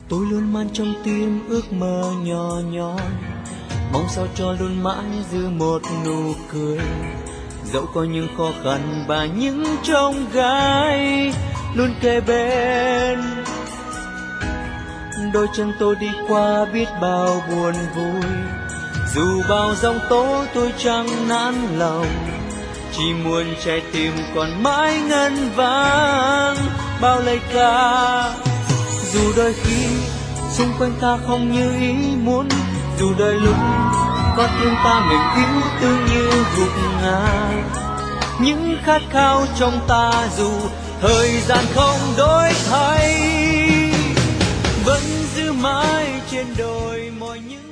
Tôi luôn mang trong tim ước mơ nhỏ nhoi, mong sao cho luôn mãi giữ một nụ cười. Dẫu có những khó khăn và những chông gai luôn kề bên, đôi chân tôi đi qua biết bao buồn vui. Dù bao giông tố tôi chẳng nản lòng, chỉ muốn trái tim còn mãi ngân vang bao lời ca. Dù đôi khi xung quanh ta không như ý muốn, dù đôi lúc có thương ta mình yếu tương như gục ngã, những khát khao trong ta dù thời gian không đổi thay, vẫn giữ mãi trên đôi môi những